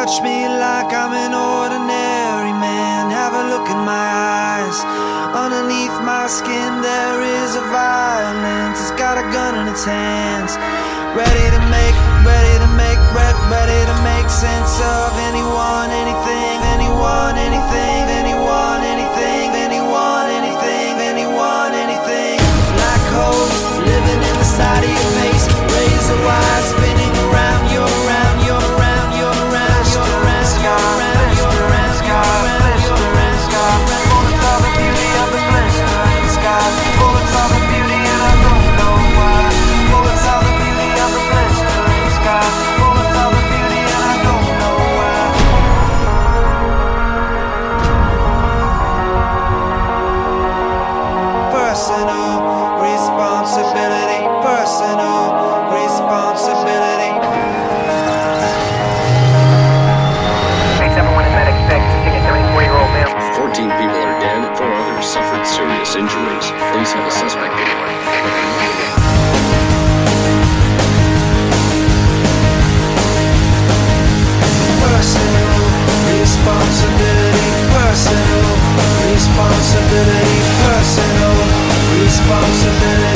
Watch me like I'm an ordinary man. Have a look in my eyes. Underneath my skin there is a violence. It's got a gun in its hands, ready to make sense of anyone, anything, anyone, anything, anyone, anything, anyone, anything, anyone, anything. Black holes living in the side of your face, razor wire spinning around your around your around your around your around your around your around your around your around your around. Bullets are the beauty of the blistering sky. Bullets are the beauty and I don't know why. Bullets are the beauty of the blistering sky. Bullets are the beauty and I don't know why. Personal responsibility. Personal responsibility. Everyone is not expecting a 34-year-old male. 14 people are dead, 4 others suffered serious injuries. Police have a suspect. Personal responsibility. Personal responsibility. Personal responsibility.